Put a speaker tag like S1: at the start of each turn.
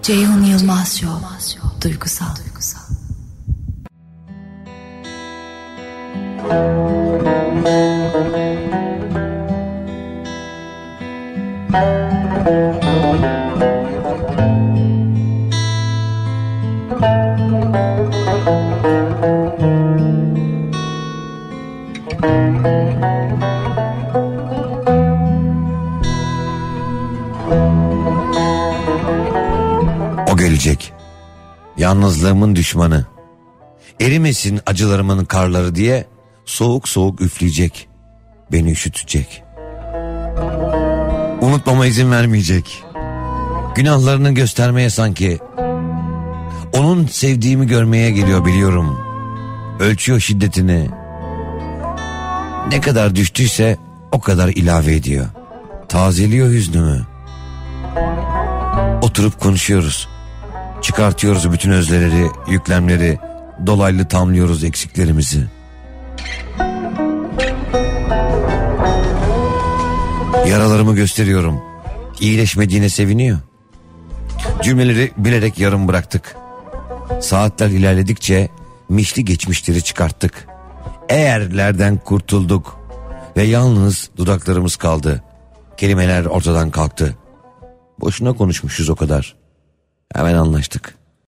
S1: Ceyhun Yılmaz Show. Duygusal.
S2: O gelecek, yalnızlığımın düşmanı, erimesin acılarımın karları diye soğuk soğuk üfleyecek, beni üşütecek. Unutmama izin vermeyecek, günahlarını göstermeye sanki. Onun sevdiğimi görmeye geliyor biliyorum, ölçüyor şiddetini. Ne kadar düştüyse o kadar ilave ediyor, tazeliyor hüznümü. Oturup konuşuyoruz, çıkartıyoruz bütün özleleri, yüklemleri, dolaylı tamlıyoruz eksiklerimizi. Yaralarımı gösteriyorum, iyileşmediğine seviniyor. Cümleleri bilerek yarım bıraktık. Saatler ilerledikçe mişli geçmişleri çıkarttık. Eğerlerden kurtulduk ve yalnız dudaklarımız kaldı. Kelimeler ortadan kalktı. Boşuna konuşmuşuz o kadar. Hemen anlaştık.